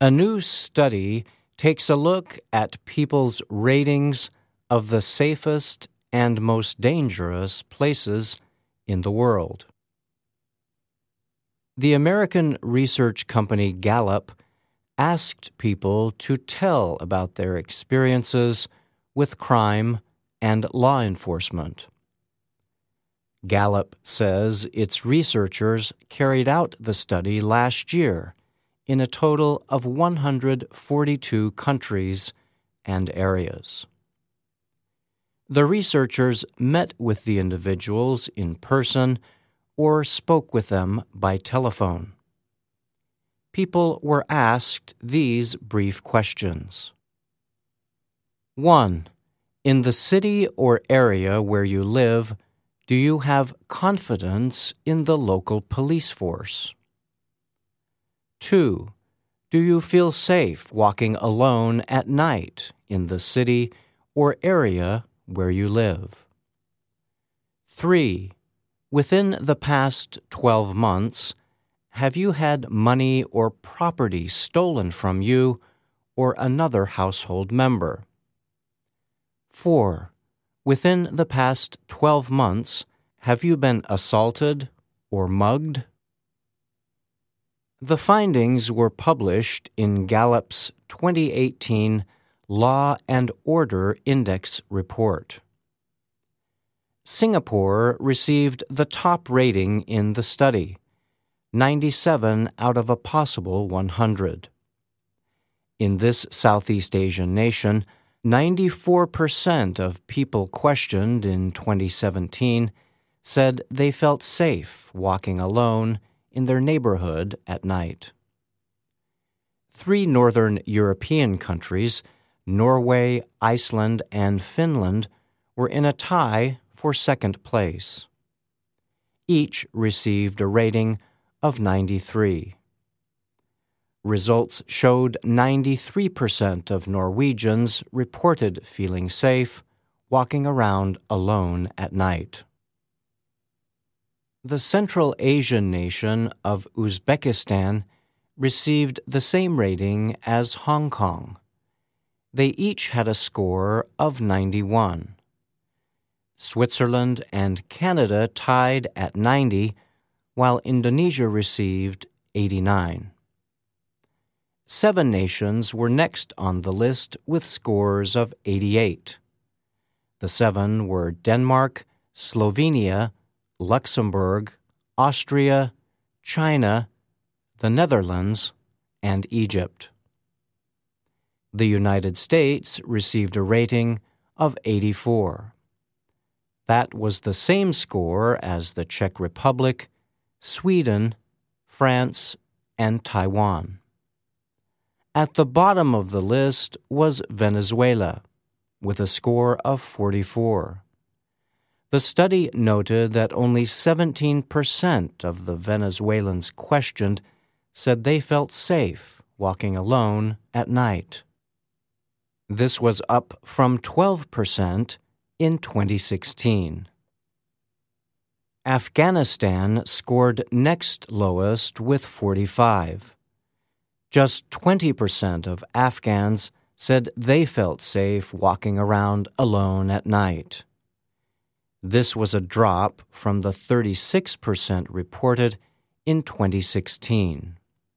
A new study takes a look at people's ratings of the safest and most dangerous places in the world. The American research company Gallup asked people to tell about their experiences with crime and law enforcement. Gallup says its researchers carried out the study last year in a total of 142 countries and areas. The researchers met with the individuals in person or spoke with them by telephone. People were asked these brief questions. 1. In the city or area where you live, do you have confidence in the local police force? 2. Do you feel safe walking alone at night in the city or area where you live? 3. Within the past 12 months, have you had money or property stolen from you or another household member? 4. Within the past 12 months, have you been assaulted or mugged? The findings were published in Gallup's 2018 Law and Order Index report. Singapore received the top rating in the study, 97 out of a possible 100. In this Southeast Asian nation, 94% of people questioned in 2017 said they felt safe walking alone in their neighborhood at night. 3 northern European countries, Norway, Iceland, and Finland, were in a tie for second place. Each received a rating of 93. Results showed 93% of Norwegians reported feeling safe walking around alone at night. The Central Asian nation of Uzbekistan received the same rating as Hong Kong. They each had a score of 91. Switzerland and Canada tied at 90, while Indonesia received 89. 7 nations were next on the list with scores of 88. The 7 were Denmark, Slovenia, Luxembourg, Austria, China, the Netherlands, and Egypt. The United States received a rating of 84. That was the same score as the Czech Republic, Sweden, France, and Taiwan. At the bottom of the list was Venezuela, with a score of 44. The study noted that only 17% of the Venezuelans questioned said they felt safe walking alone at night. This was up from 12% in 2016. Afghanistan scored next lowest with 45. Just 20% of Afghans said they felt safe walking around alone at night. This was a drop from the 36% reported in 2016.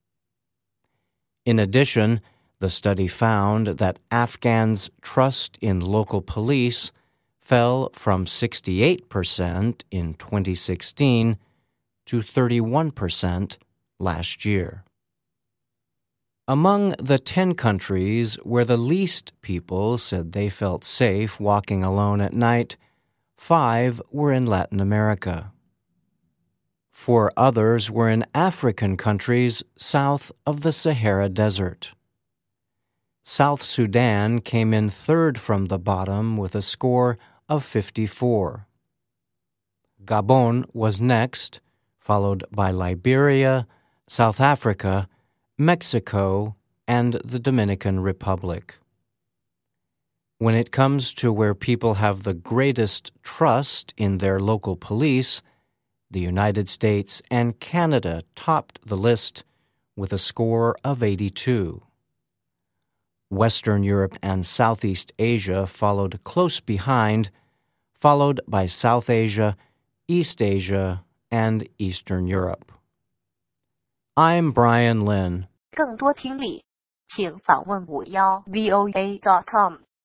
In addition, the study found that Afghans' trust in local police fell from 68% in 2016 to 31% last year. Among the 10 countries where the least people said they felt safe walking alone at night, 5 were in Latin America. 4 others were in African countries south of the Sahara Desert. South Sudan came in third from the bottom with a score of 54. Gabon was next, followed by Liberia, South Africa, Mexico, and the Dominican Republic. When it comes to where people have the greatest trust in their local police, the United States and Canada topped the list with a score of 82. Western Europe and Southeast Asia followed close behind, followed by South Asia, East Asia, and Eastern Europe. I'm Brian Lynn. 更多听力，请访问51voa.com。